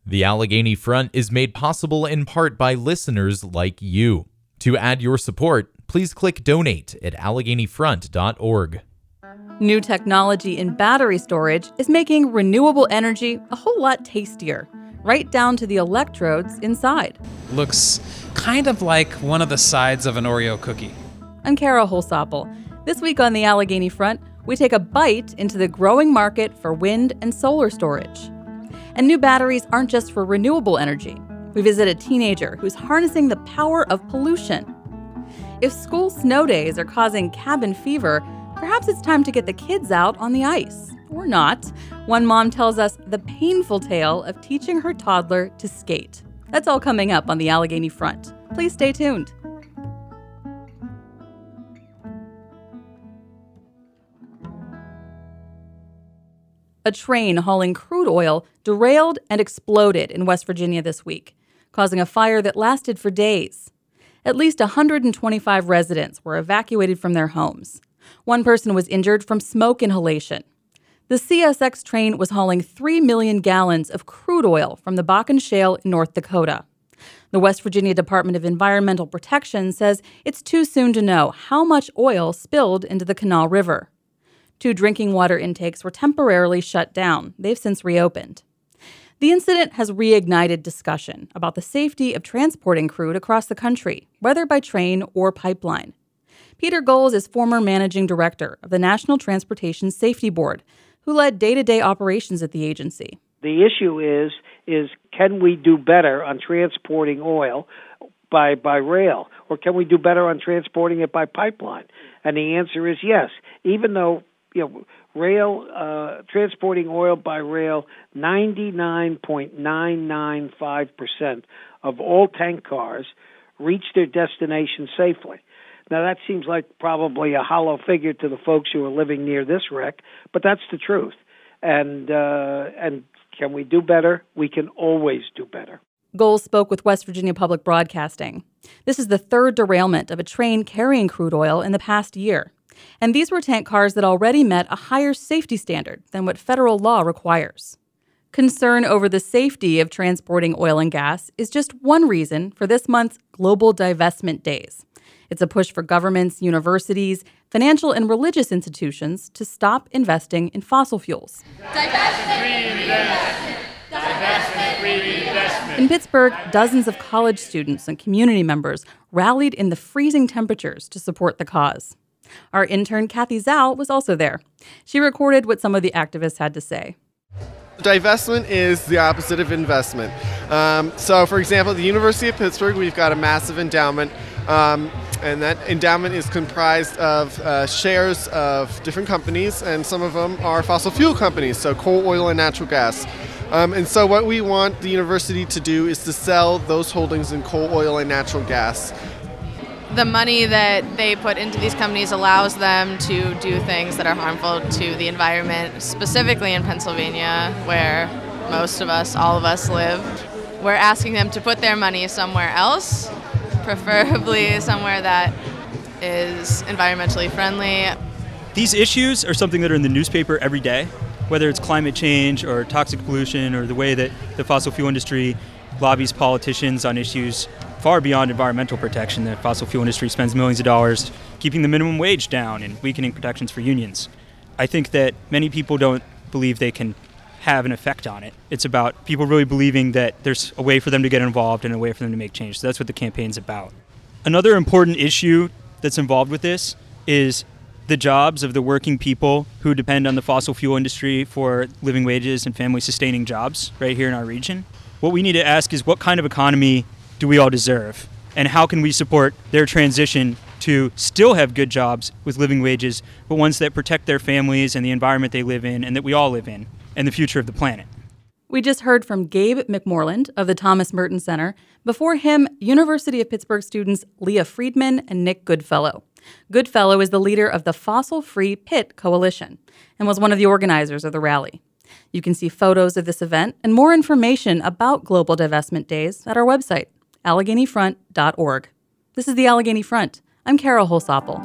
The Allegheny Front is made possible in part by listeners like you. To add your support, please click donate at AlleghenyFront.org. New technology in battery storage is making renewable energy a whole lot tastier, right down to the electrodes inside. Looks kind of like one of the sides of an Oreo cookie. I'm Kara Holsapple. This week on the Allegheny Front, we take a bite into the growing market for wind and solar storage. And new batteries aren't just for renewable energy. We visit a teenager who's harnessing the power of pollution. If school snow days are causing cabin fever, perhaps it's time to get the kids out on the ice. Or not. One mom tells us the painful tale of teaching her toddler to skate. That's all coming up on the Allegheny Front. Please stay tuned. A train hauling crude oil derailed and exploded in West Virginia this week, causing a fire that lasted for days. At least 125 residents were evacuated from their homes. One person was injured from smoke inhalation. The CSX train was hauling 3 million gallons of crude oil from the Bakken Shale in North Dakota. The West Virginia Department of Environmental Protection says it's too soon to know how much oil spilled into the Kanawha River. 2 drinking water intakes were temporarily shut down. They've since reopened. The incident has reignited discussion about the safety of transporting crude across the country, whether by train or pipeline. Peter Goals is former managing director of the National Transportation Safety Board, who led day-to-day operations at the agency. The issue is can we do better on transporting oil by rail, or can we do better on transporting it by pipeline? And the answer is yes, even though rail, transporting oil by rail, 99.995% of all tank cars reach their destination safely. Now, that seems like probably a hollow figure to the folks who are living near this wreck, but that's the truth. And can we do better? We can always do better. Goals spoke with West Virginia Public Broadcasting. This is the 3rd derailment of a train carrying crude oil in the past year. And these were tank cars that already met a higher safety standard than what federal law requires. Concern over the safety of transporting oil and gas is just one reason for this month's Global Divestment Days. It's a push for governments, universities, financial and religious institutions to stop investing in fossil fuels. Divestment, reinvestment. Divestment, reinvestment. In Pittsburgh, dozens of college students and community members rallied in the freezing temperatures to support the cause. Our intern, Kathy Zhao, was also there. She recorded what some of the activists had to say. Divestment is the opposite of investment. So, for example, at the University of Pittsburgh, we've got a massive endowment, and that endowment is comprised of shares of different companies, and some of them are fossil fuel companies, so coal, oil, and natural gas. And so what we want the university to do is to sell those holdings in coal, oil, and natural gas. The money that they put into these companies allows them to do things that are harmful to the environment, specifically in Pennsylvania, where most of us, all of us live. We're asking them to put their money somewhere else, preferably somewhere that is environmentally friendly. These issues are something that are in the newspaper every day, whether it's climate change or toxic pollution or the way that the fossil fuel industry lobbies politicians on issues far beyond environmental protection. The fossil fuel industry spends millions of dollars keeping the minimum wage down and weakening protections for unions. I think that many people don't believe they can have an effect on it. It's about people really believing that there's a way for them to get involved and a way for them to make change. So that's what the campaign's about. Another important issue that's involved with this is the jobs of the working people who depend on the fossil fuel industry for living wages and family-sustaining jobs right here in our region. What we need to ask is, what kind of economy do we all deserve? And how can we support their transition to still have good jobs with living wages, but ones that protect their families and the environment they live in and that we all live in, and the future of the planet? We just heard from Gabe McMorland of the Thomas Merton Center. Before him, University of Pittsburgh students Leah Friedman and Nick Goodfellow. Goodfellow is the leader of the Fossil Free Pitt Coalition and was one of the organizers of the rally. You can see photos of this event and more information about Global Divestment Days at our website, AlleghenyFront.org. This is the Allegheny Front. I'm Kara Holsapple.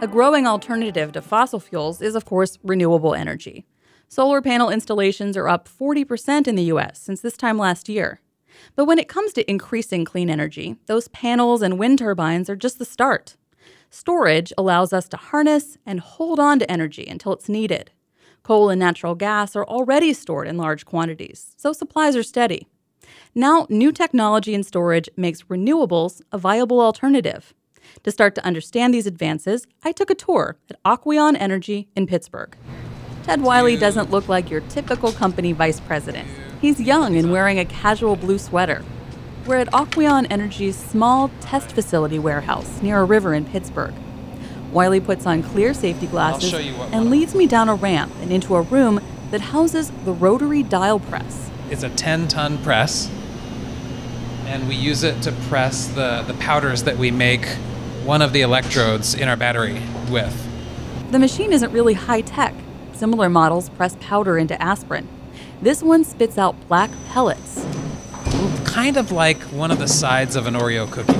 growing alternative to fossil fuels is, of course, renewable energy. Solar panel installations are up 40% in the U.S. since this time last year. But when it comes to increasing clean energy, those panels and wind turbines are just the start. Storage allows us to harness and hold on to energy until it's needed. Coal and natural gas are already stored in large quantities, so supplies are steady. Now, new technology in storage makes renewables a viable alternative. To start to understand these advances, I took a tour at Aqueon Energy in Pittsburgh. Ted Wiley doesn't look like your typical company vice president. He's young and wearing a casual blue sweater. We're at Aqueon Energy's small test facility warehouse near a river in Pittsburgh. Wiley puts on clear safety glasses and leads me down a ramp and into a room that houses the rotary dial press. It's a 10-ton press, and we use it to press the powders that we make one of the electrodes in our battery with. The machine isn't really high-tech. Similar models press powder into aspirin. This one spits out black pellets. Kind of like one of the sides of an Oreo cookie.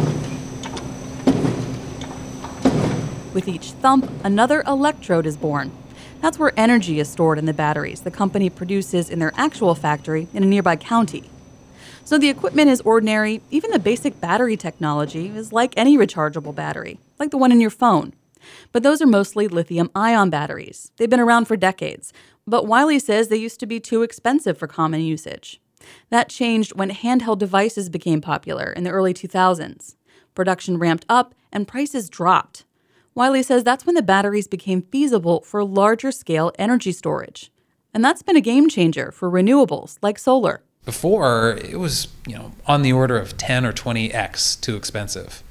With each thump, another electrode is born. That's where energy is stored in the batteries the company produces in their actual factory in a nearby county. So the equipment is ordinary. Even the basic battery technology is like any rechargeable battery, like the one in your phone. But those are mostly lithium-ion batteries. They've been around for decades. But Wiley says they used to be too expensive for common usage. That changed when handheld devices became popular in the early 2000s. Production ramped up and prices dropped. Wiley says that's when the batteries became feasible for larger-scale energy storage. And that's been a game changer for renewables like solar. Before, it was, on the order of 10 or 20x too expensive.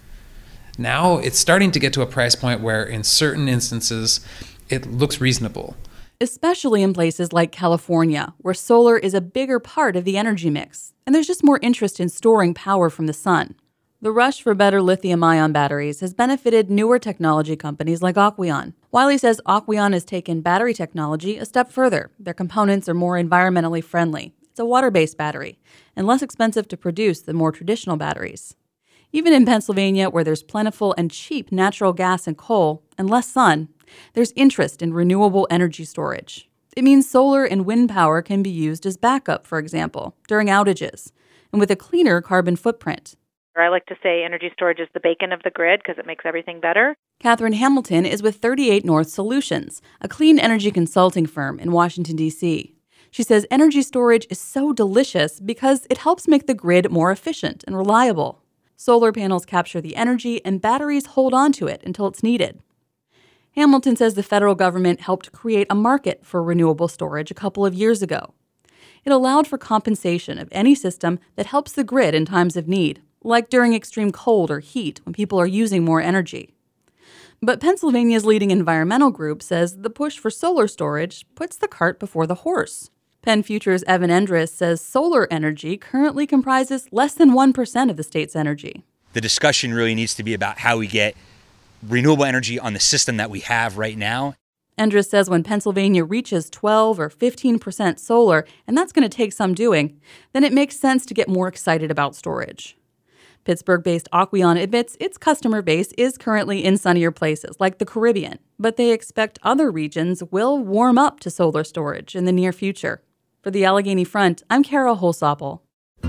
Now it's starting to get to a price point where in certain instances it looks reasonable. Especially in places like California, where solar is a bigger part of the energy mix, and there's just more interest in storing power from the sun. The rush for better lithium-ion batteries has benefited newer technology companies like Aqueon. Wiley says Aqueon has taken battery technology a step further. Their components are more environmentally friendly. It's a water-based battery, and less expensive to produce than more traditional batteries. Even in Pennsylvania, where there's plentiful and cheap natural gas and coal, and less sun, there's interest in renewable energy storage. It means solar and wind power can be used as backup, for example, during outages, and with a cleaner carbon footprint. I like to say energy storage is the bacon of the grid because it makes everything better. Catherine Hamilton is with 38 North Solutions, a clean energy consulting firm in Washington, D.C. She says energy storage is so delicious because it helps make the grid more efficient and reliable. Solar panels capture the energy and batteries hold on to it until it's needed. Hamilton says the federal government helped create a market for renewable storage a couple of years ago. It allowed for compensation of any system that helps the grid in times of need, like during extreme cold or heat when people are using more energy. But Pennsylvania's leading environmental group says the push for solar storage puts the cart before the horse. Penn Future's Evan Endres says solar energy currently comprises less than 1% of the state's energy. The discussion really needs to be about how we get renewable energy on the system that we have right now. Endres says when Pennsylvania reaches 12 or 15% solar, and that's going to take some doing, then it makes sense to get more excited about storage. Pittsburgh-based Aqueon admits its customer base is currently in sunnier places, like the Caribbean, but they expect other regions will warm up to solar storage in the near future. For the Allegheny Front, I'm Kara Holsopple.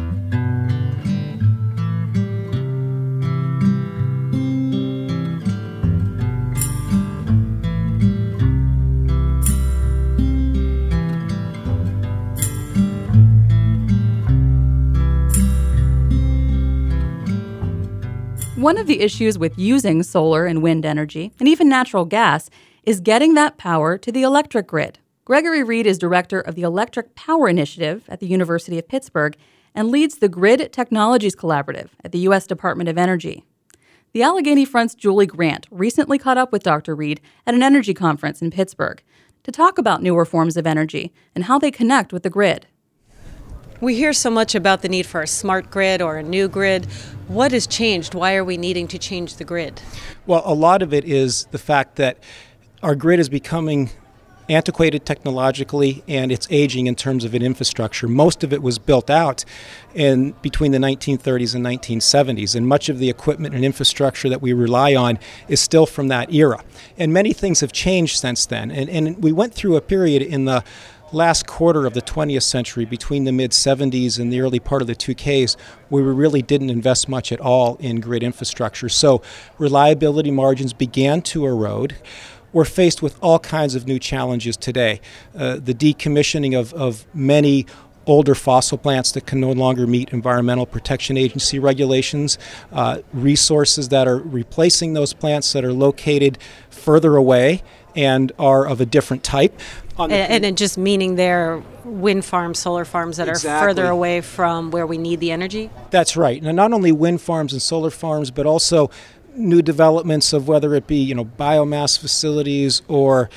One of the issues with using solar and wind energy, and even natural gas, is getting that power to the electric grid. Gregory Reed is director of the Electric Power Initiative at the University of Pittsburgh and leads the Grid Technologies Collaborative at the U.S. Department of Energy. The Allegheny Front's Julie Grant recently caught up with Dr. Reed at an energy conference in Pittsburgh to talk about newer forms of energy and how they connect with the grid. We hear so much about the need for a smart grid or a new grid. What has changed? Why are we needing to change the grid? Well, a lot of it is the fact that our grid is becoming antiquated technologically, and it's aging in terms of an infrastructure. Most of it was built out in between the 1930s and 1970s, and much of the equipment and infrastructure that we rely on is still from that era. And many things have changed since then. And we went through a period in the last quarter of the 20th century, between the mid-70s and the early part of the 2000s, where we really didn't invest much at all in grid infrastructure. So reliability margins began to erode. We're faced with all kinds of new challenges today. The decommissioning of many older fossil plants that can no longer meet Environmental Protection Agency regulations, resources that are replacing those plants that are located further away and are of a different type. And just meaning they're wind farms, solar farms that are further away from where we need the energy? That's right. And not only wind farms and solar farms, but also new developments of whether it be, biomass facilities or,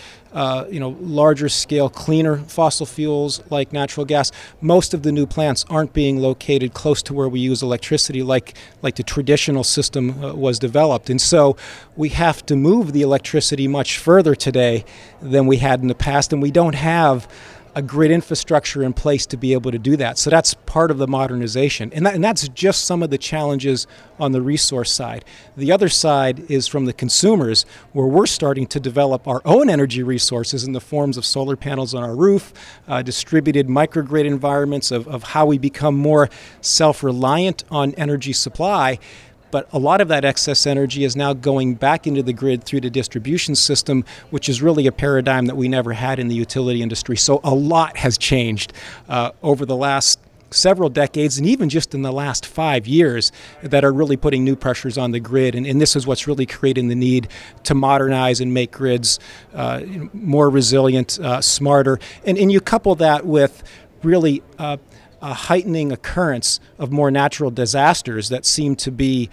larger scale, cleaner fossil fuels like natural gas. Most of the new plants aren't being located close to where we use electricity like the traditional system was developed. And so we have to move the electricity much further today than we had in the past, and we don't have a grid infrastructure in place to be able to do that. So that's part of the modernization. And that's just some of the challenges on the resource side. The other side is from the consumers, where we're starting to develop our own energy resources in the forms of solar panels on our roof, distributed microgrid environments of how we become more self-reliant on energy supply. But a lot of that excess energy is now going back into the grid through the distribution system, which is really a paradigm that we never had in the utility industry. So a lot has changed over the last several decades, and even just in the last 5 years, that are really putting new pressures on the grid. And this is what's really creating the need to modernize and make grids more resilient, smarter. And you couple that with really a heightening occurrence of more natural disasters that seem to be,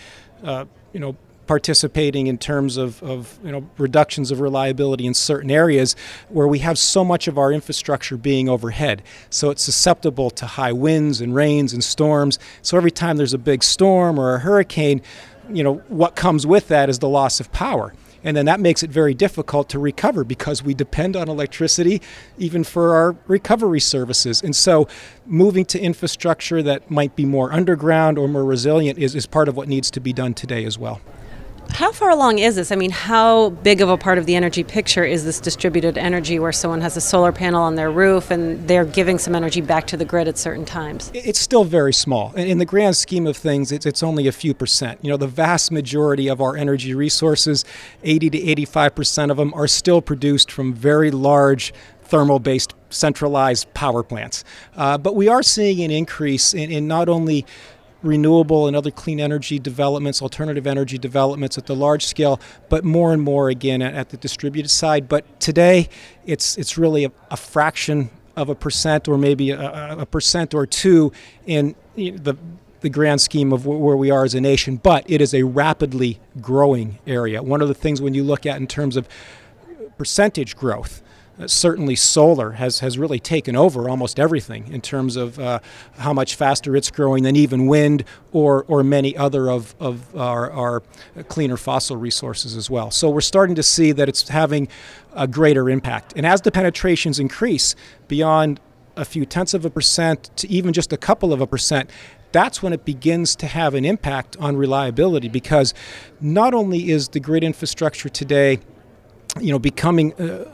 participating in terms of reductions of reliability in certain areas where we have so much of our infrastructure being overhead. So it's susceptible to high winds and rains and storms. So every time there's a big storm or a hurricane, what comes with that is the loss of power. And then that makes it very difficult to recover because we depend on electricity even for our recovery services. And so moving to infrastructure that might be more underground or more resilient is part of what needs to be done today as well. How far along is this? I mean, how big of a part of the energy picture is this distributed energy where someone has a solar panel on their roof and they're giving some energy back to the grid at certain times? It's still very small. In the grand scheme of things, it's only a few percent. The vast majority of our energy resources, 80 to 85% of them, are still produced from very large thermal-based centralized power plants. But we are seeing an increase in not only renewable and other clean energy developments, alternative energy developments at the large scale, but more and more again at the distributed side. But today, it's really a fraction of a percent, or maybe a percent or two in the grand scheme of where we are as a nation. But it is a rapidly growing area. One of the things when you look at in terms of percentage growth, certainly solar has really taken over almost everything in terms of how much faster it's growing than even wind or many other of our cleaner fossil resources as well. So we're starting to see that it's having a greater impact. And as the penetrations increase beyond a few tenths of a percent to even just a couple of a percent, that's when it begins to have an impact on reliability, because not only is the grid infrastructure today becoming,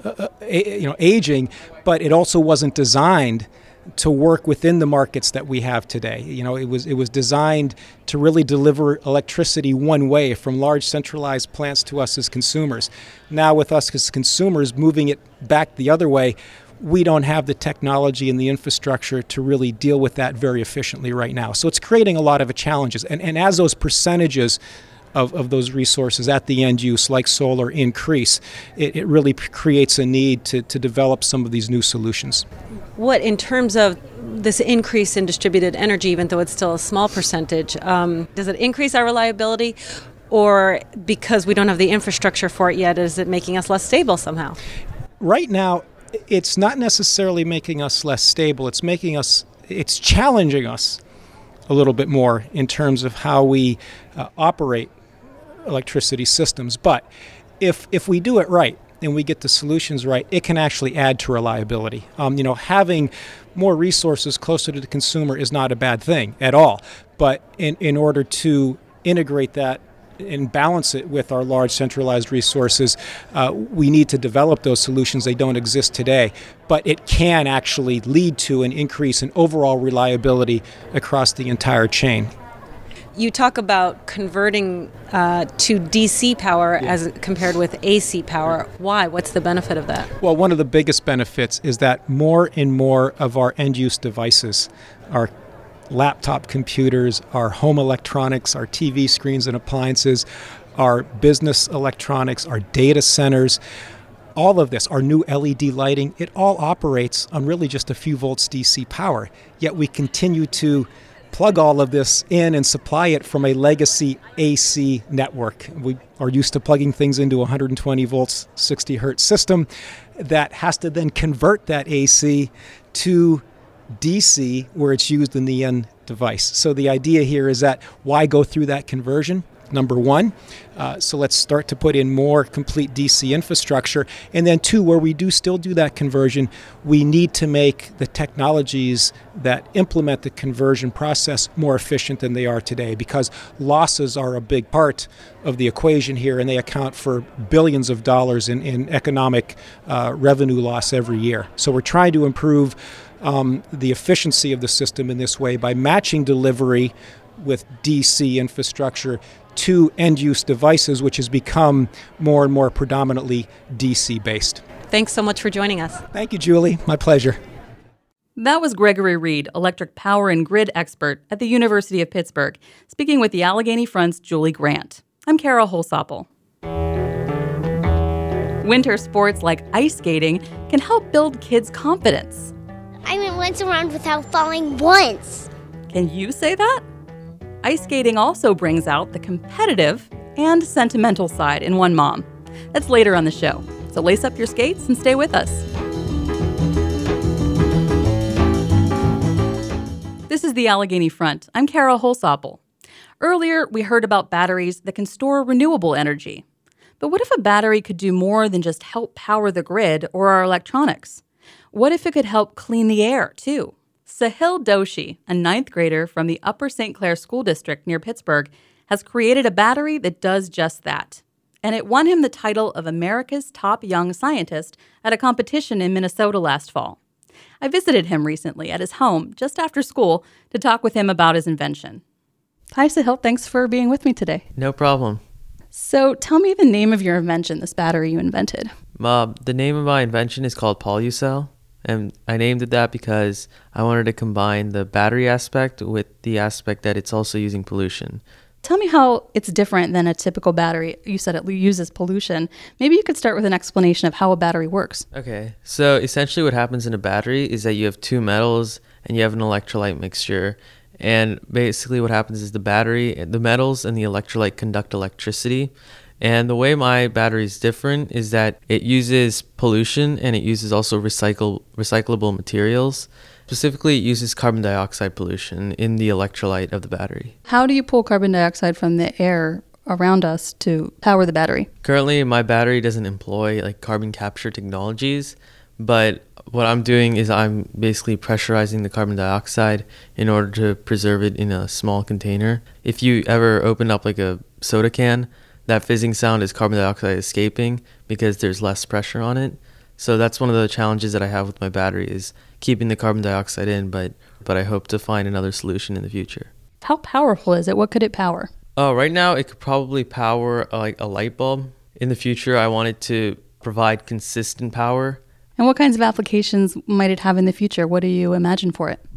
aging, but it also wasn't designed to work within the markets that we have today. It was designed to really deliver electricity one way from large centralized plants to us as consumers. Now with us as consumers moving it back the other way, we don't have the technology and the infrastructure to really deal with that very efficiently right now. So it's creating a lot of challenges. And as those percentages of those resources at the end use, like solar, increase, it really creates a need to develop some of these new solutions. What, in terms of this increase in distributed energy, even though it's still a small percentage, does it increase our reliability? Or because we don't have the infrastructure for it yet, is it making us less stable somehow? Right now, it's not necessarily making us less stable. It's challenging us a little bit more in terms of how we operate electricity systems. But if we do it right, and we get the solutions right, it can actually add to reliability. Having more resources closer to the consumer is not a bad thing at all. But in order to integrate that and balance it with our large centralized resources, we need to develop those solutions. They don't exist today, but it can actually lead to an increase in overall reliability across the entire chain. You talk about converting to DC power as compared with AC power. Why? What's the benefit of that? Well, one of the biggest benefits is that more and more of our end-use devices, our laptop computers, our home electronics, our TV screens and appliances, our business electronics, our data centers, all of this, our new LED lighting, it all operates on really just a few volts DC power. Yet we continue to plug all of this in and supply it from a legacy AC network. We are used to plugging things into 120 volts, 60 hertz system that has to then convert that AC to DC where it's used in the end device. So the idea here is that why go through that conversion? Number one, so let's start to put in more complete DC infrastructure. And then two, where we do still do that conversion, we need to make the technologies that implement the conversion process more efficient than they are today, because losses are a big part of the equation here, and they account for billions of dollars in economic revenue loss every year. So we're trying to improve the efficiency of the system in this way by matching delivery with DC infrastructure to end-use devices, which has become more and more predominantly DC-based. Thanks so much for joining us. Thank you, Julie. My pleasure. That was Gregory Reed, electric power and grid expert at the University of Pittsburgh, speaking with the Allegheny Front's Julie Grant. I'm Kara Holsopple. Winter sports like ice skating can help build kids' confidence. I went once around without falling once. Can you say that? Ice skating also brings out the competitive and sentimental side in one mom. That's later on the show, so lace up your skates and stay with us. This is the Allegheny Front. I'm Kara Holsopple. Earlier, we heard about batteries that can store renewable energy. But what if a battery could do more than just help power the grid or our electronics? What if it could help clean the air, too? Sahil Doshi, a 9th grader from the Upper St. Clair School District near Pittsburgh, has created a battery that does just that. And it won him the title of America's Top Young Scientist at a competition in Minnesota last fall. I visited him recently at his home just after school to talk with him about his invention. Hi, Sahil. Thanks for being with me today. No problem. So tell me the name of your invention, this battery you invented. The name of my invention is called PoluCell. And I named it that because I wanted to combine the battery aspect with the aspect that it's also using pollution. Tell me how it's different than a typical battery. You said it uses pollution. Maybe you could start with an explanation of how a battery works. Okay, so essentially what happens in a battery is that you have two metals and you have an electrolyte mixture. And basically what happens is the metals and the electrolyte conduct electricity. And the way my battery is different is that it uses pollution and it uses also recyclable materials. Specifically, it uses carbon dioxide pollution in the electrolyte of the battery. How do you pull carbon dioxide from the air around us to power the battery? Currently, my battery doesn't employ carbon capture technologies, but what I'm doing is I'm basically pressurizing the carbon dioxide in order to preserve it in a small container. If you ever open up a soda can, that fizzing sound is carbon dioxide escaping because there's less pressure on it. So that's one of the challenges that I have with my battery is keeping the carbon dioxide in, but I hope to find another solution in the future. How powerful is it? What could it power? Oh, right now it could probably power a light bulb. In the future, I want it to provide consistent power. And what kinds of applications might it have in the future? What do you imagine for it?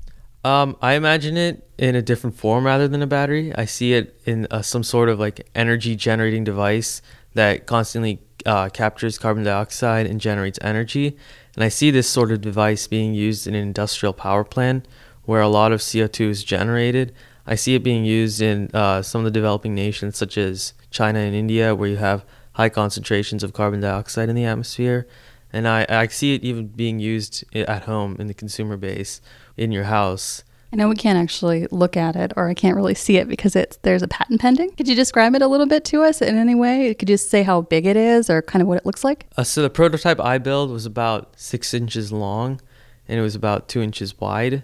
I imagine it in a different form rather than a battery. I see it in some sort of energy generating device that constantly captures carbon dioxide and generates energy. And I see this sort of device being used in an industrial power plant where a lot of CO2 is generated. I see it being used in some of the developing nations such as China and India, where you have high concentrations of carbon dioxide in the atmosphere. And I see it even being used at home in the consumer base, in your house. I know we can't actually look at it, or I can't really see it because there's a patent pending. Could you describe it a little bit to us in any way? Could you just say how big it is or kind of what it looks like? So the prototype I built was about 6 inches long, and it was about 2 inches wide.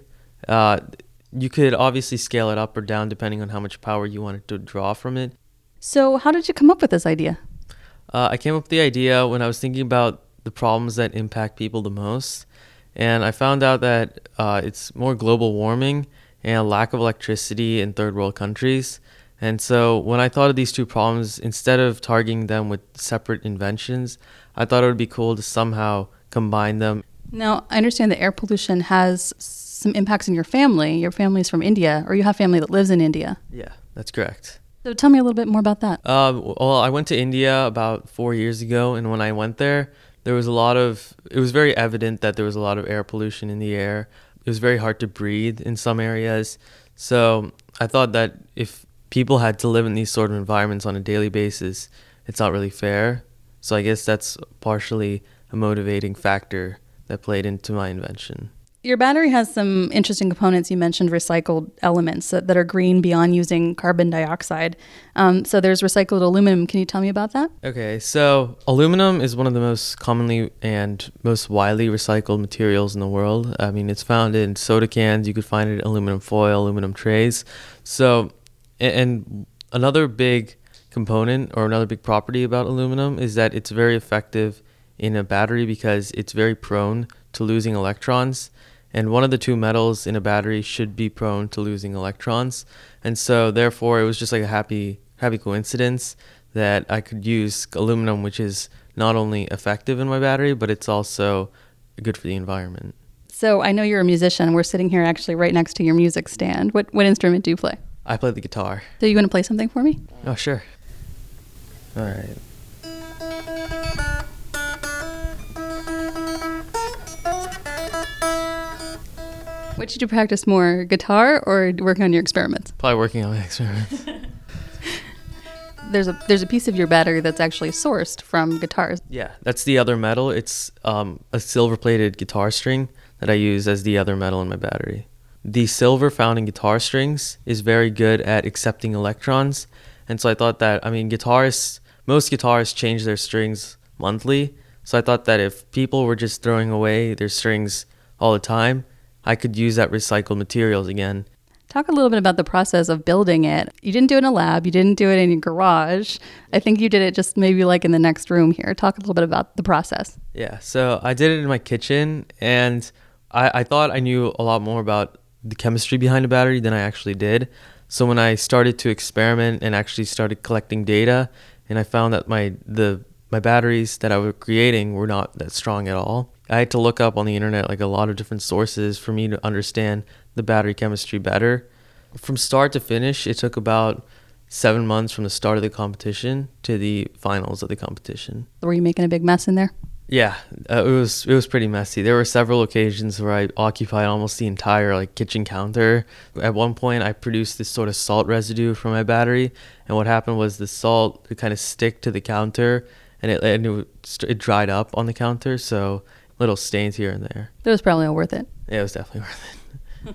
You could obviously scale it up or down depending on how much power you wanted to draw from it. So how did you come up with this idea? I came up with the idea when I was thinking about the problems that impact people the most. And I found out that it's more global warming and a lack of electricity in third world countries. And so when I thought of these two problems, instead of targeting them with separate inventions, I thought it would be cool to somehow combine them. Now, I understand that air pollution has some impacts in your family. Your family's from India, or you have family that lives in India. Yeah, that's correct. So tell me a little bit more about that. Well, I went to India about 4 years ago, and when I went there, it was very evident that there was a lot of air pollution in the air. It was very hard to breathe in some areas. So I thought that if people had to live in these sort of environments on a daily basis, it's not really fair. So I guess that's partially a motivating factor that played into my invention. Your battery has some interesting components. You mentioned recycled elements that are green beyond using carbon dioxide. So there's recycled aluminum. Can you tell me about that? Okay, so aluminum is one of the most commonly and most widely recycled materials in the world. I mean, it's found in soda cans. You could find it in aluminum foil, aluminum trays. So, and another big component or another big property about aluminum is that it's very effective in a battery because it's very prone to losing electrons. And one of the two metals in a battery should be prone to losing electrons. And so therefore it was just like a happy coincidence that I could use aluminum, which is not only effective in my battery, but it's also good for the environment. So I know you're a musician. We're sitting here actually right next to your music stand. What instrument do you play? I play the guitar. So you want to play something for me? Oh, sure. All right. What did you practice more, guitar or working on your experiments? Probably working on my experiments. There's a piece of your battery that's actually sourced from guitars. Yeah, that's the other metal. It's a silver-plated guitar string that I use as the other metal in my battery. The silver found in guitar strings is very good at accepting electrons. And so I thought that, most guitarists change their strings monthly. So I thought that if people were just throwing away their strings all the time, I could use that recycled materials again. Talk a little bit about the process of building it. You didn't do it in a lab. You didn't do it in your garage. I think you did it just maybe like in the next room here. Talk a little bit about the process. Yeah, so I did it in my kitchen, and I thought I knew a lot more about the chemistry behind a battery than I actually did. So when I started to experiment and actually started collecting data, and I found that my batteries that I was creating were not that strong at all, I had to look up on the internet like a lot of different sources for me to understand the battery chemistry better. From start to finish, it took about 7 months from the start of the competition to the finals of the competition. Were you making a big mess in there? Yeah, it was pretty messy. There were several occasions where I occupied almost the entire kitchen counter. At one point, I produced this sort of salt residue from my battery, and what happened was the salt would kind of stick to the counter, and it dried up on the counter, so little stains here and there. That was probably all worth it. Yeah, it was definitely worth it.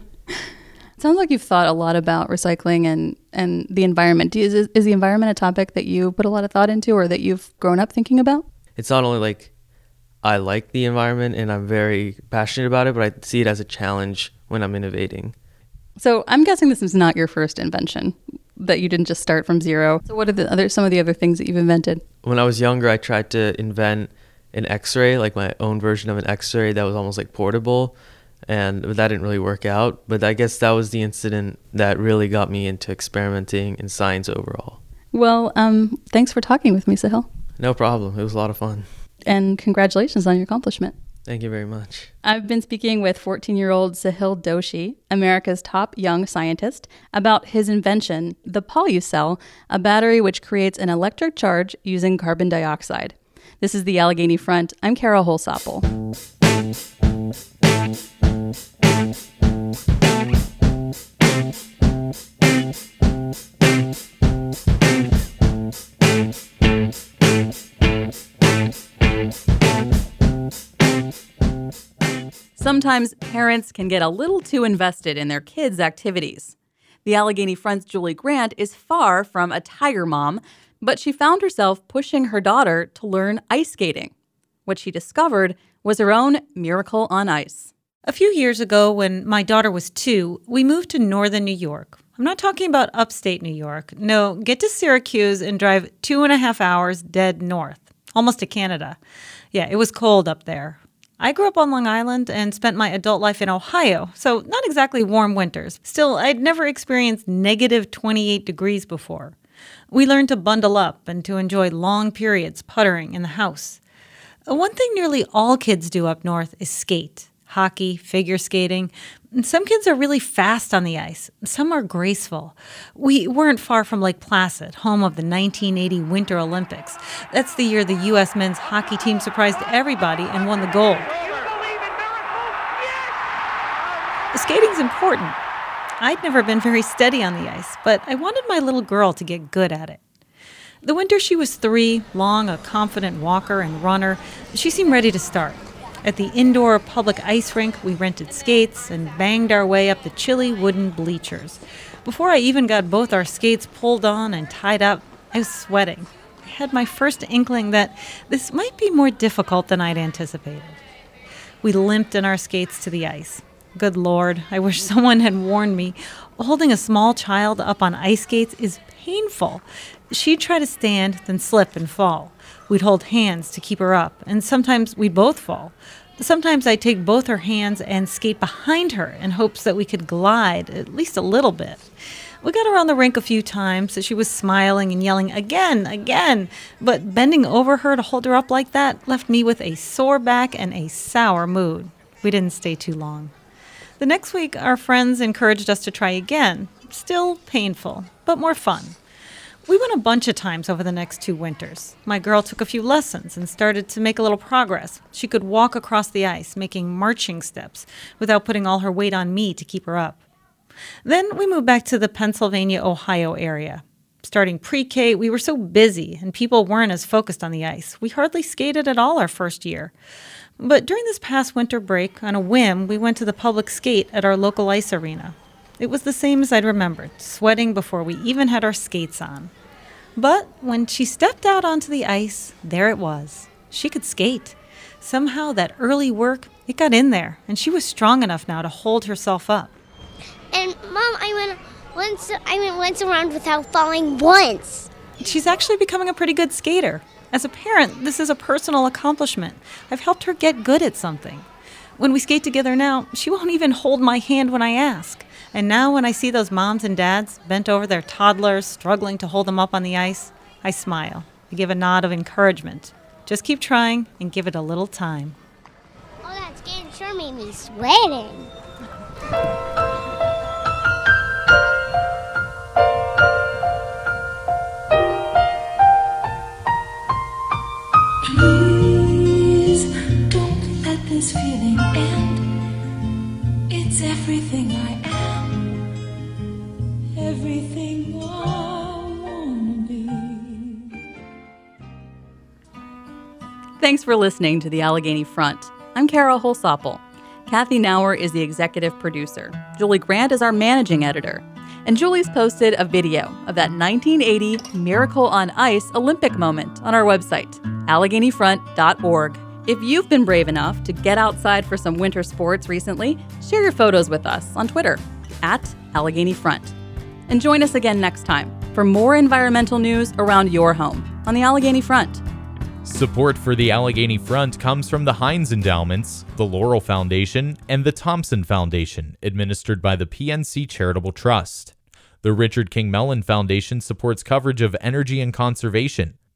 It sounds like you've thought a lot about recycling and the environment. Is the environment a topic that you put a lot of thought into or that you've grown up thinking about? It's not only I like the environment and I'm very passionate about it, but I see it as a challenge when I'm innovating. So I'm guessing this is not your first invention, that you didn't just start from zero. So what are some of the other things that you've invented? When I was younger, I tried to invent an X-ray, like my own version of an X-ray that was almost portable, and that didn't really work out. But I guess that was the incident that really got me into experimenting in science overall. Well, thanks for talking with me, Sahil. No problem. It was a lot of fun. And congratulations on your accomplishment. Thank you very much. I've been speaking with 14-year-old Sahil Doshi, America's top young scientist, about his invention, the Polycell, a battery which creates an electric charge using carbon dioxide. This is the Allegheny Front. I'm Kara Holsapple. Sometimes parents can get a little too invested in their kids' activities. The Allegheny Front's Julie Grant is far from a tiger mom, but she found herself pushing her daughter to learn ice skating. What she discovered was her own miracle on ice. A few years ago, when my daughter was 2, we moved to northern New York. I'm not talking about upstate New York. No, get to Syracuse and drive 2.5 hours dead north, almost to Canada. Yeah, it was cold up there. I grew up on Long Island and spent my adult life in Ohio, so not exactly warm winters. Still, I'd never experienced negative 28 degrees before. We learned to bundle up and to enjoy long periods puttering in the house. One thing nearly all kids do up north is skate. Hockey, figure skating. Some kids are really fast on the ice. Some are graceful. We weren't far from Lake Placid, home of the 1980 Winter Olympics. That's the year the U.S. men's hockey team surprised everybody and won the gold. Skating's important. I'd never been very steady on the ice, but I wanted my little girl to get good at it. The winter she was 3, long, a confident walker and runner, she seemed ready to start. At the indoor public ice rink, we rented skates and banged our way up the chilly wooden bleachers. Before I even got both our skates pulled on and tied up, I was sweating. I had my first inkling that this might be more difficult than I'd anticipated. We limped in our skates to the ice. Good Lord, I wish someone had warned me. Holding a small child up on ice skates is painful. She'd try to stand, then slip and fall. We'd hold hands to keep her up, and sometimes we'd both fall. Sometimes I'd take both her hands and skate behind her in hopes that we could glide at least a little bit. We got around the rink a few times, so she was smiling and yelling, again, but bending over her to hold her up like that left me with a sore back and a sour mood. We didn't stay too long. The next week, our friends encouraged us to try again. Still painful, but more fun. We went a bunch of times over the next 2 winters. My girl took a few lessons and started to make a little progress. She could walk across the ice, making marching steps, without putting all her weight on me to keep her up. Then we moved back to the Pennsylvania-Ohio area. Starting pre-K, we were so busy and people weren't as focused on the ice. We hardly skated at all our first year. But during this past winter break, on a whim, we went to the public skate at our local ice arena. It was the same as I'd remembered, sweating before we even had our skates on. But when she stepped out onto the ice, there it was. She could skate. Somehow that early work, it got in there, and she was strong enough now to hold herself up. And Mom, I went once around without falling once. She's actually becoming a pretty good skater. As a parent, this is a personal accomplishment. I've helped her get good at something. When we skate together now, she won't even hold my hand when I ask. And now when I see those moms and dads bent over their toddlers, struggling to hold them up on the ice, I smile. I give a nod of encouragement. Just keep trying and give it a little time. Oh, that skating sure made me sweating. Please don't let this feeling end. It's everything I am, everything I wanna be. Thanks for listening to The Allegheny Front. I'm Carol Holsopple. Kathy Nauer is the executive producer. Julie Grant is our managing editor. And Julie's posted a video of that 1980 Miracle on Ice Olympic moment on our website, AlleghenyFront.org. If you've been brave enough to get outside for some winter sports recently, share your photos with us on Twitter, @AlleghenyFront. And join us again next time for more environmental news around your home on the Allegheny Front. Support for the Allegheny Front comes from the Heinz Endowments, the Laurel Foundation, and the Thompson Foundation, administered by the PNC Charitable Trust. The Richard King Mellon Foundation supports coverage of energy and conservation.